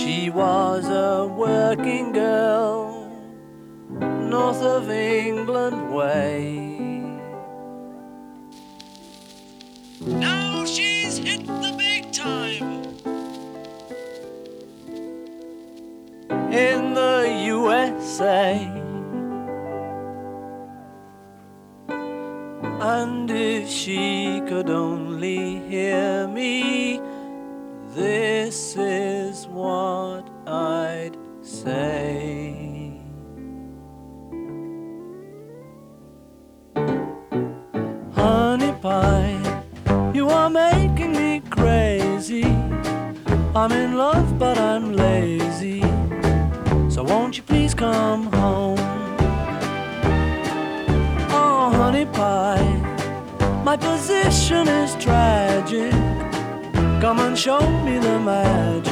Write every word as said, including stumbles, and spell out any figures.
She was a working girl, north of England way. Now she's hit the big time in the U S A. And if she could only hear me, this is what I'd say. Honey pie, you are making me crazy. I'm in love but I'm lazy, so won't you please come home? Oh honey pie, my position is tragic. Come and show me the magic.